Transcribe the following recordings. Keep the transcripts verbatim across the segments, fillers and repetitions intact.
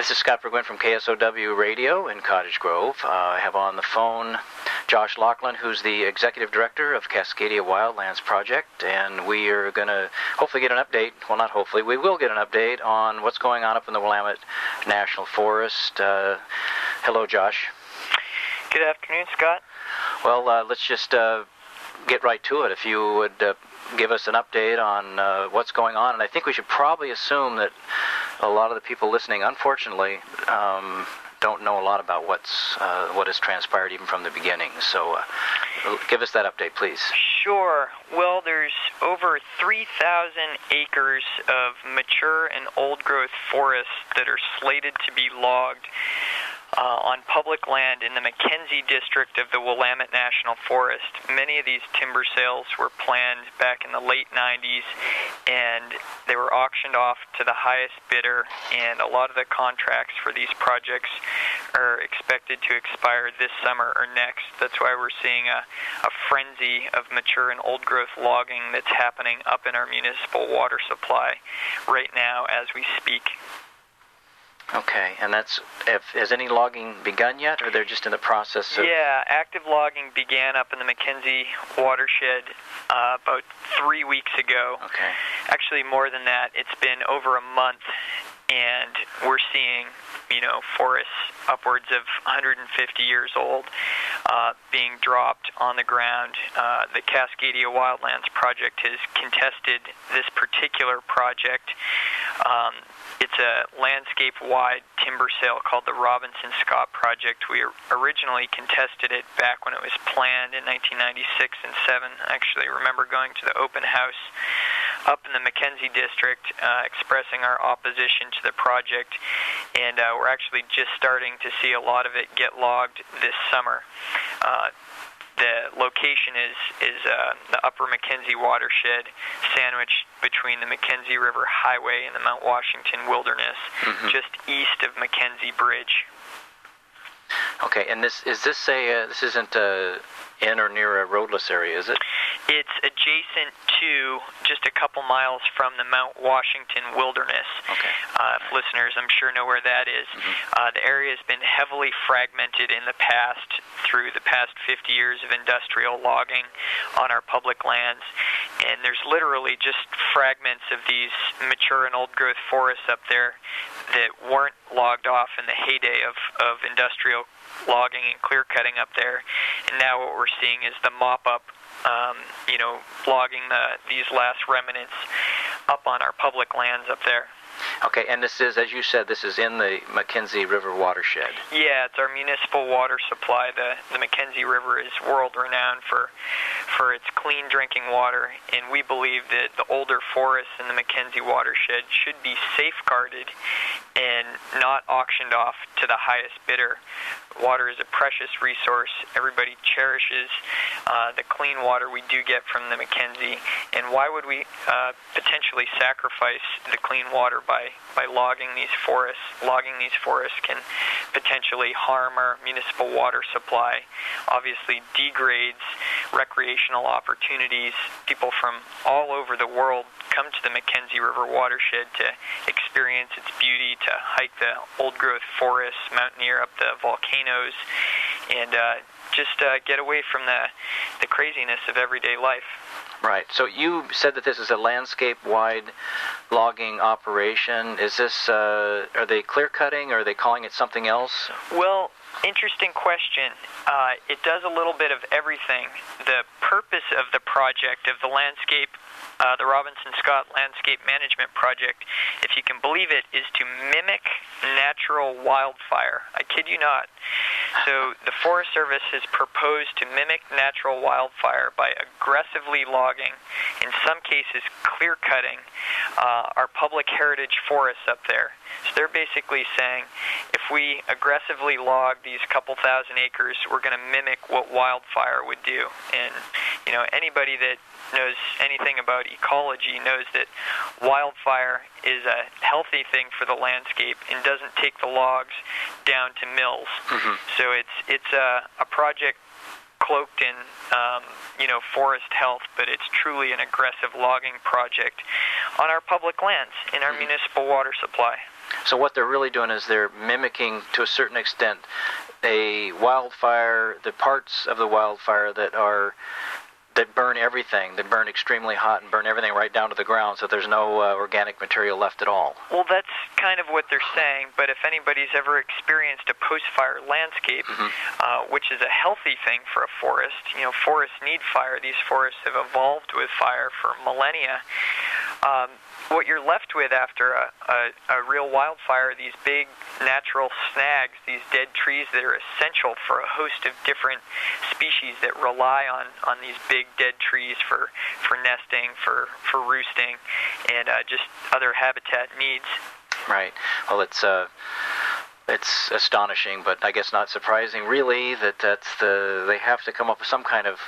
This is Scott Burgwin from K S O W Radio in Cottage Grove. Uh, I have on the phone Josh Laughlin, who's the Executive Director of Cascadia Wildlands Project, and we are going to hopefully get an update, well not hopefully, we will get an update on what's going on up in the Willamette National Forest. Uh, hello, Josh. Good afternoon, Scott. Well, uh, let's just uh, get right to it. If you would uh, give us an update on uh, what's going on, and I think we should probably assume that a lot of the people listening, unfortunately, um, don't know a lot about what's uh, what has transpired even from the beginning. So uh, give us that update, please. Sure. Well, there's over three thousand acres of mature and old-growth forests that are slated to be logged Uh, on public land in the Mackenzie district of the Willamette National Forest. Many of these timber sales were planned back in the late nineties, and they were auctioned off to the highest bidder, and a lot of the contracts for these projects are expected to expire this summer or next. That's why we're seeing a, a frenzy of mature and old-growth logging that's happening up in our municipal water supply right now as we speak. Okay, and that's, if, has any logging begun yet, or they're just in the process of... Yeah, active logging began up in the Mackenzie watershed uh, about three weeks ago. Okay. Actually, more than that, it's been over a month, and we're seeing, you know, forests upwards of one hundred fifty years old uh, being dropped on the ground. Uh, the Cascadia Wildlands Project has contested this particular project. Um, It's a landscape-wide timber sale called the Robinson Scott Project. We originally contested it back when it was planned in nineteen ninety-six and seven. I actually remember going to the open house up in the Mackenzie district, uh, expressing our opposition to the project, and uh, we're actually just starting to see a lot of it get logged this summer. Uh, The location is is uh, the Upper Mackenzie watershed, sandwiched between the Mackenzie River Highway and the Mount Washington Wilderness, mm-hmm. just east of Mackenzie Bridge. Okay, and this is this a uh, this isn't uh, in or near a roadless area, is it? It's adjacent to, just a couple miles from the Mount Washington Wilderness. Okay. Uh, if listeners, I'm sure, know where that is. Mm-hmm. Uh, the area has been heavily fragmented in the past through the past fifty years of industrial logging on our public lands. And there's literally just fragments of these mature and old-growth forests up there that weren't logged off in the heyday of, of industrial logging and clear-cutting up there. And now what we're seeing is the mop-up, um, you know, logging the, these last remnants up on our public lands up there. Okay, and this is, as you said, this is in the Mackenzie River watershed. Yeah, it's our municipal water supply. The the Mackenzie River is world-renowned for for its clean drinking water, and we believe that the older forests in the Mackenzie watershed should be safeguarded and not auctioned off to the highest bidder. Water is a precious resource. Everybody cherishes uh, the clean water we do get from the Mackenzie, and why would we uh, potentially sacrifice the clean water by, by logging these forests? Logging these forests can potentially harm our municipal water supply, obviously degrades recreational opportunities. People from all over the world come to the Mackenzie River watershed to experience its beauty, to hike the old-growth forests, mountaineer up the volcanoes, and uh, just uh, get away from the, the craziness of everyday life. Right. So you said that this is a landscape-wide logging operation. Is this, uh, are they clear-cutting, or are they calling it something else? Well, interesting question. Uh, it does a little bit of everything. The purpose of the project, of the landscape, uh, the Robinson Scott Landscape Management Project, if you can believe it, is to mimic natural wildfire. I kid you not. So the Forest Service has proposed to mimic natural wildfire by aggressively logging, in some cases clear-cutting, uh, our public heritage forests up there. So they're basically saying, if we aggressively log these couple thousand acres, we're going to mimic what wildfire would do. And, you know, anybody that knows anything about ecology knows that wildfire is a healthy thing for the landscape and doesn't take the logs down to mills. Mm-hmm. So it's it's a, a project cloaked in um, you know forest health, but it's truly an aggressive logging project on our public lands in our mm-hmm. municipal water supply. So what they're really doing is they're mimicking, to a certain extent, a wildfire, the parts of the wildfire that are that burn everything, that burn extremely hot and burn everything right down to the ground, so there's no uh, organic material left at all. Well, that's kind of what they're saying, but if anybody's ever experienced a post-fire landscape, mm-hmm. uh, which is a healthy thing for a forest, you know, forests need fire. These forests have evolved with fire for millennia. Um, what you're left with after a, a, a real wildfire, these big natural snags, these dead trees that are essential for a host of different species that rely on, on these big dead trees for, for nesting, for, for roosting, and uh, just other habitat needs. Right. Well, it's uh, it's astonishing, but I guess not surprising, really, that that's the they have to come up with some kind of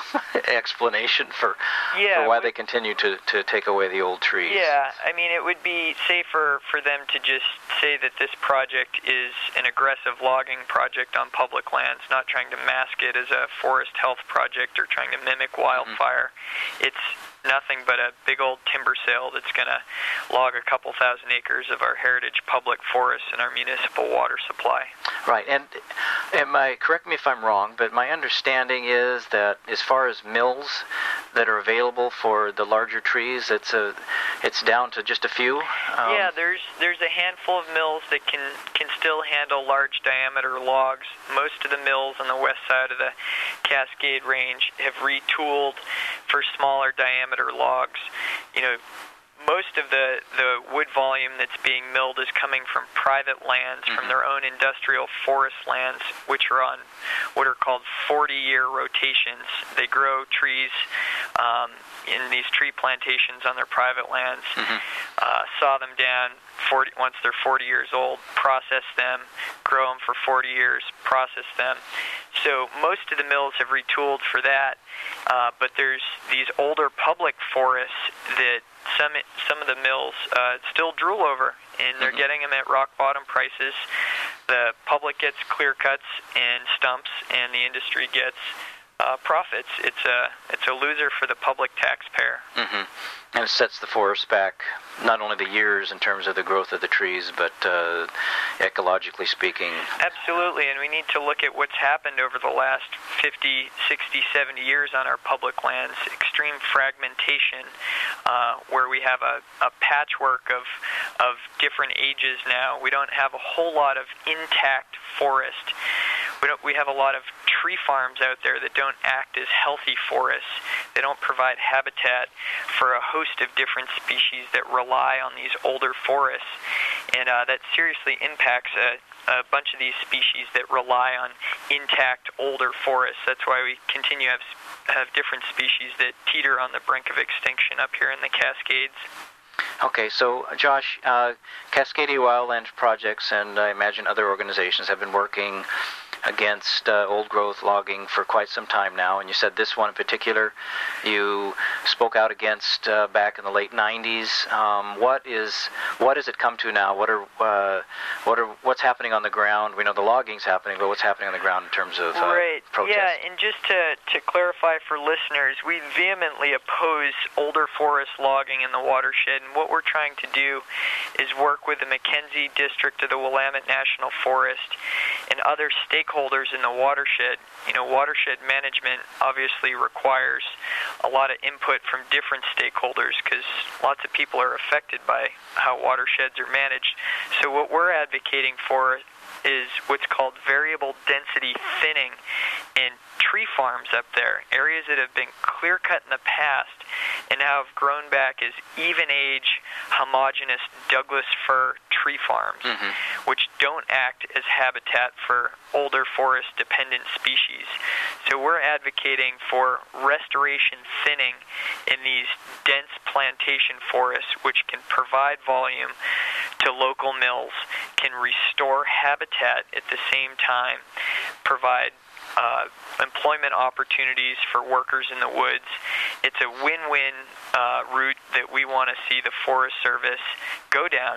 explanation for, yeah, for why they continue to, to take away the old trees. Yeah, I mean, it would be safer for them to just say that this project is an aggressive logging project on public lands, not trying to mask it as a forest health project or trying to mimic wildfire. Mm-hmm. It's nothing but a big old timber sale that's going to log a couple thousand acres of our heritage public forests and our municipal water supply. Right, and am I, correct me if I'm wrong, but my understanding is that as far as mills that are available for the larger trees, it's a, it's down to just a few? Um, yeah, there's there's a handful of mills that can, can still handle large diameter logs. Most of the mills on the west side of the Cascade Range have retooled for smaller diameter logs. You know, most of the, the wood volume that's being milled is coming from private lands, mm-hmm. from their own industrial forest lands, which are on what are called forty-year rotations. They grow trees um, in these tree plantations on their private lands, mm-hmm. uh, saw them down forty, once they're forty years old, process them, grow them for forty years, process them. So most of the mills have retooled for that, uh, but there's these older public forests that some some of the mills uh, still drool over, and they're mm-hmm. getting them at rock bottom prices. The public gets clear cuts and stumps, and the industry gets uh, profits. It's a it's a loser for the public taxpayer. Mm-hmm. And it sets the forest back, not only the years in terms of the growth of the trees, but uh, ecologically speaking. Absolutely, and we need to look at what's happened over the last fifty, sixty, seventy years on our public lands. Extreme fragmentation, uh, where we have a, a patchwork of, of different ages now. We don't have a whole lot of intact forest. We don't. We have a lot of tree farms out there that don't act as healthy forests. They don't provide habitat for a host of different species that rely on these older forests, and uh, that seriously impacts a, a bunch of these species that rely on intact older forests. That's why we continue to have, have different species that teeter on the brink of extinction up here in the Cascades. Okay, so Josh, uh, Cascadia Wildlands Projects and I imagine other organizations have been working against uh, old-growth logging for quite some time now, and you said this one in particular you spoke out against uh, back in the late nineties. Um, what is what has it come to now? What are uh, what are what's happening on the ground? We know the logging's happening, but what's happening on the ground in terms of uh, right. protests? Yeah, and just to to clarify for listeners, we vehemently oppose older forest logging in the watershed, and what we're trying to do is work with the Mackenzie District of the Willamette National Forest and other stakeholders in the watershed. You know, watershed management obviously requires a lot of input from different stakeholders because lots of people are affected by how watersheds are managed. So what we're advocating for is what's called variable density thinning in tree farms up there, areas that have been clear-cut in the past and now have grown back as even-age, homogeneous Douglas fir tree farms, mm-hmm. which don't act as habitat for older forest-dependent species. So we're advocating for restoration thinning in these dense plantation forests, which can provide volume to local mills, can restore habitat at the same time, provide Uh, employment opportunities for workers in the woods. It's a win-win uh, route that we want to see the Forest Service go down.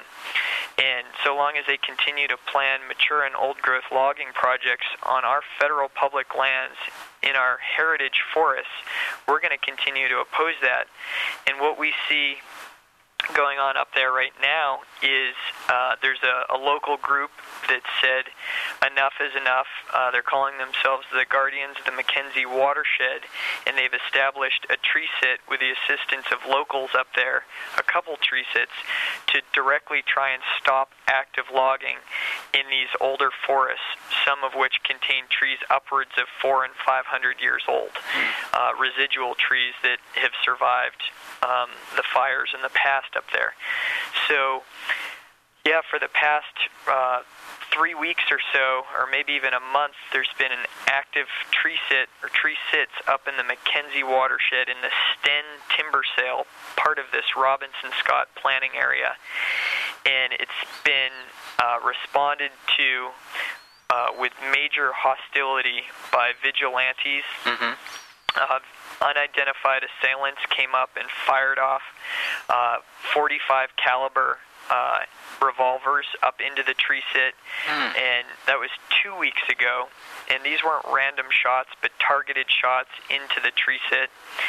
And so long as they continue to plan mature and old-growth logging projects on our federal public lands in our heritage forests, we're going to continue to oppose that. And what we see going on up there right now is uh, there's a, a local group that said enough is enough. Uh, they're calling themselves the Guardians of the Mackenzie Watershed, and they've established a tree sit with the assistance of locals up there, a couple tree sits, to directly try and stop active logging in these older forests, some of which contain trees upwards of four and five hundred years old, uh, residual trees that have survived um, the fires in the past up there. So, yeah, for the past uh, three weeks or so, or maybe even a month, there's been an active tree sit or tree sits up in the Mackenzie watershed in the Sten timber sale, part of this Robinson Scott planning area. And it's been uh, responded to uh, with major hostility by vigilantes. Mm-hmm. Uh, unidentified assailants came up and fired off uh, forty-five caliber uh, revolvers up into the tree sit, mm. and that was two weeks ago. And these weren't random shots, but targeted shots into the tree sit.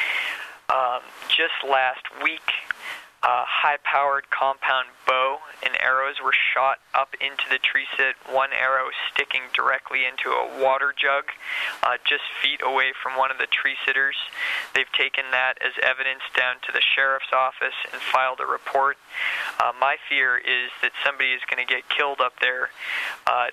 Um, just last week, uh, high-powered compound bow and arrows were shot up into the tree sit, one arrow sticking directly into a water jug uh, just feet away from one of the tree sitters. They've taken that as evidence down to the sheriff's office and filed a report. Uh, my fear is that somebody is going to get killed up there uh,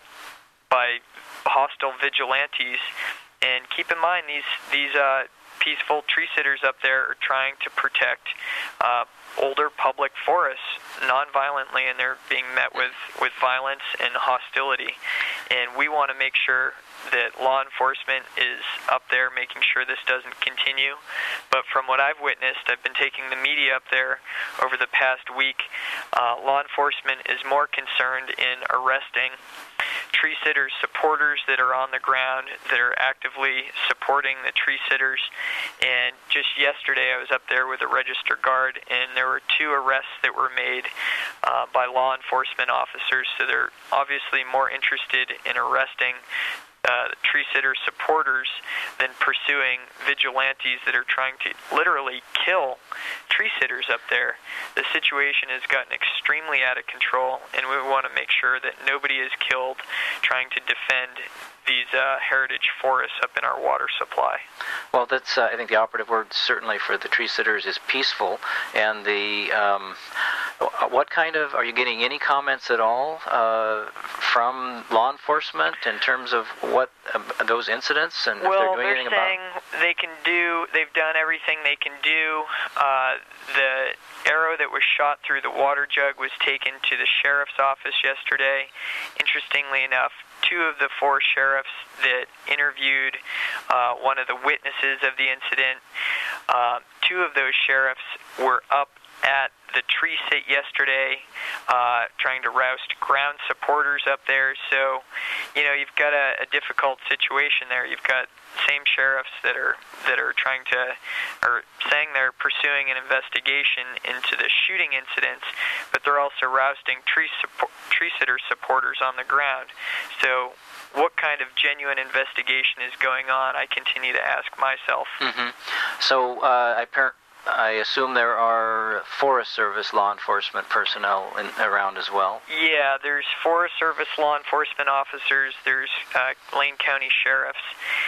by hostile vigilantes. And keep in mind, these these uh, peaceful tree sitters up there are trying to protect uh, older public forests non-violently, and they're being met with, with violence and hostility. And we want to make sure that law enforcement is up there making sure this doesn't continue. But from what I've witnessed, I've been taking the media up there over the past week. Uh, law enforcement is more concerned in arresting tree sitters supporters that are on the ground, that are actively supporting the tree sitters. And just yesterday I was up there with a register guard, and there were two arrests that were made uh, by law enforcement officers. So they're obviously more interested in arresting Uh, tree sitter supporters than pursuing vigilantes that are trying to literally kill tree sitters up there. The situation has gotten extremely out of control, and we want to make sure that nobody is killed trying to defend these uh, heritage forests up in our water supply. Well, that's uh, I think the operative word certainly for the tree sitters is peaceful. And the um, what kind of, are you getting any comments at all uh, from law enforcement in terms of what uh, those incidents and well, if they're doing anything about? Well, they're saying they can do, they've done everything they can do. Uh, the arrow that was shot through the water jug was taken to the sheriff's office yesterday. Interestingly enough, two of the four sheriffs that interviewed uh, one of the witnesses of the incident, uh, two of those sheriffs were up at the tree sit yesterday uh, trying to roust ground supporters up there. So, you know, you've got a, a difficult situation there. You've got same sheriffs that are that are trying to, or saying they're pursuing an investigation into the shooting incidents, but they're also rousting tree support, tree sitter supporters on the ground. So what kind of genuine investigation is going on? I continue to ask myself. Mm-hmm. So uh, I par- I assume there are Forest Service law enforcement personnel in, around as well? Yeah, there's Forest Service law enforcement officers, there's uh, Lane County sheriffs,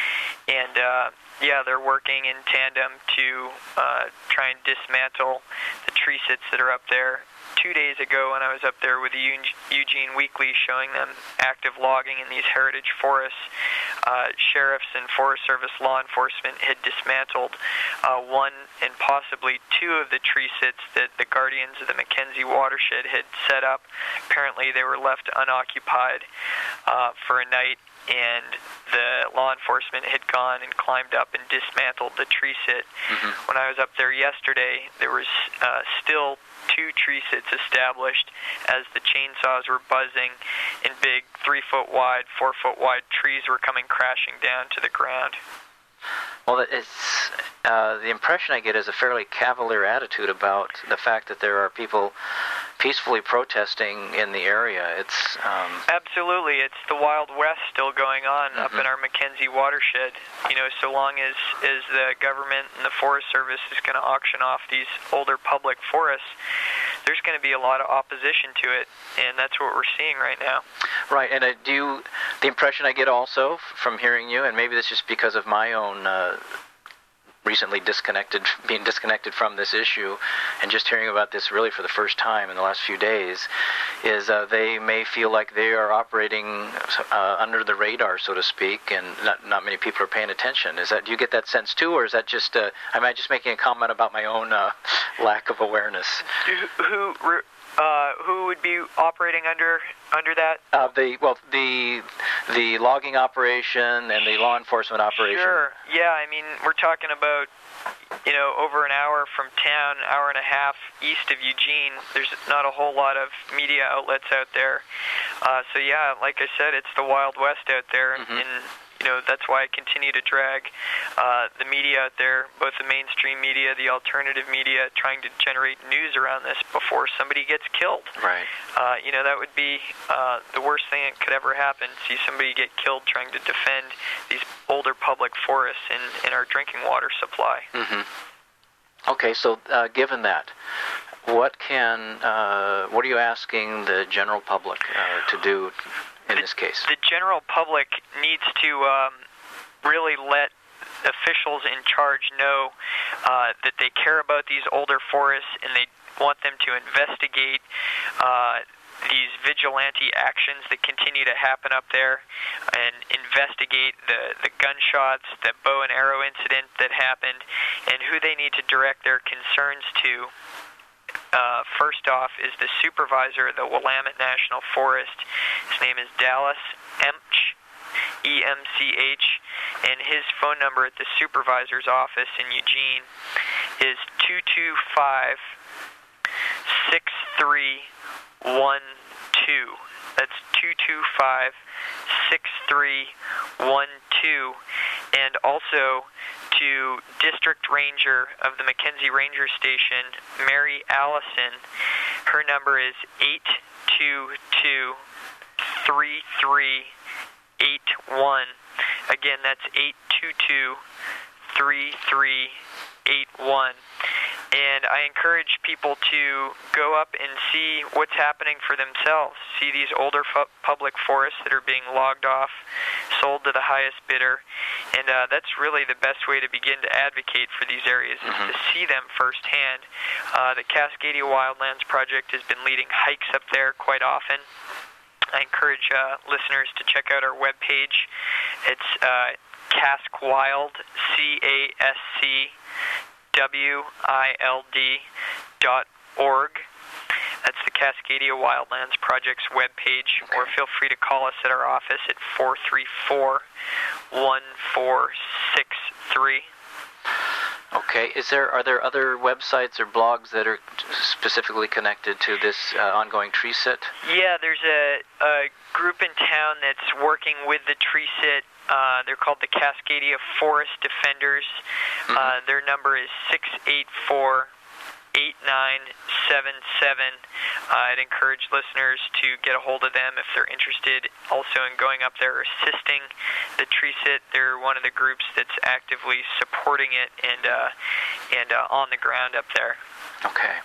and uh, yeah, they're working in tandem to uh, try and dismantle the tree sits that are up there. Two days ago when I was up there with the Eugene Weekly showing them active logging in these heritage forests, uh, sheriffs and Forest Service law enforcement had dismantled uh, one and possibly two of the tree sits that the Guardians of the Mackenzie Watershed had set up. Apparently they were left unoccupied uh, for a night, and the law enforcement had gone and climbed up and dismantled the tree sit. Mm-hmm. When I was up there yesterday, there was uh, still two tree sits established as the chainsaws were buzzing, and big three-foot wide, four-foot wide trees were coming crashing down to the ground. Well, it's uh, the impression I get is a fairly cavalier attitude about the fact that there are people peacefully protesting in the area. It's um... absolutely, it's the Wild West still going on mm-hmm. up in our Mackenzie watershed. You know, so long as, as the government and the Forest Service is going to auction off these older public forests, there's going to be a lot of opposition to it, and that's what we're seeing right now. Right, and uh, do you, the impression I get also from hearing you, and maybe this is just because of my own uh, recently disconnected, being disconnected from this issue, and just hearing about this really for the first time in the last few days, is uh, they may feel like they are operating uh, under the radar, so to speak, and not, not many people are paying attention. Is that, do you get that sense too, or is that just, uh, am I just making a comment about my own uh, lack of awareness? Who, who Uh, who would be operating under under that? Uh, the well, the the logging operation and the law enforcement operation. Sure. Yeah. I mean, we're talking about, you know, over an hour from town, hour and a half east of Eugene. There's not a whole lot of media outlets out there. Uh, so yeah, like I said, it's the Wild West out there, mm-hmm. and you know that's why I continue to drag uh, the media out there, both the mainstream media, the alternative media, trying to generate news around this before somebody gets killed. Right. Uh, you know, that would be uh, the worst thing that could ever happen, see somebody get killed trying to defend these older public forests in, in our drinking water supply. Mm-hmm. Okay, so uh, given that, what can, uh, what are you asking the general public uh, to do in the, this case? The general public needs to um, really let officials in charge know uh, that they care about these older forests, and they want them to investigate uh, these vigilante actions that continue to happen up there, and investigate the, the gunshots, the bow and arrow incident that happened, and who they need to direct their concerns to. Uh, first off is the supervisor of the Willamette National Forest. His name is Dallas Emch, E M C H, and his phone number at the supervisor's office in Eugene is two two five, six three one two. That's two two five, six three one two. And also to District Ranger of the Mackenzie Ranger Station, Mary Allison. Her number is eight two two, three three eight one. Again, that's eight two two, three three eight one. And I encourage people to go up and see what's happening for themselves. See these older fu- public forests that are being logged off, sold to the highest bidder. And uh, that's really the best way to begin to advocate for these areas, is mm-hmm. to see them firsthand. Uh, the Cascadia Wildlands Project has been leading hikes up there quite often. I encourage uh, listeners to check out our webpage. It's uh, Cask Wild, C A S C W I L D dot org. That's the Cascadia Wildlands Project's webpage, okay. Or feel free to call us at our office at four three four, one four six three. Okay. Is there are there other websites or blogs that are specifically connected to this uh, ongoing tree sit? Yeah, there's a, a group in town that's working with the tree sit. Uh, they're called the Cascadia Forest Defenders. Mm-hmm. Uh, their number is six eight four, eight nine seven seven. Uh, I'd encourage listeners to get a hold of them if they're interested also in going up there assisting the tree sit. They're one of the groups that's actively supporting it and uh, and uh, on the ground up there. Okay.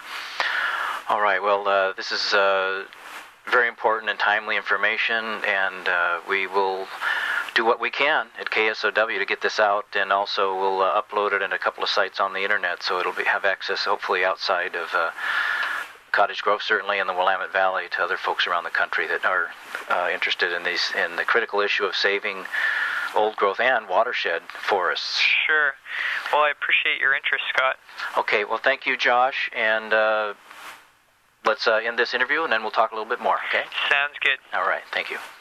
All right. Well, uh, this is uh, very important and timely information, and uh, we will do what we can at K S O W to get this out, and also we'll uh, upload it in a couple of sites on the internet, so it'll be, have access hopefully outside of uh, Cottage Grove, certainly in the Willamette Valley, to other folks around the country that are uh, interested in these in the critical issue of saving old growth and watershed forests. Sure. Well, I appreciate your interest, Scott. Okay. Well, thank you, Josh, and uh, let's uh, end this interview, and then we'll talk a little bit more. Okay. Sounds good. All right. Thank you.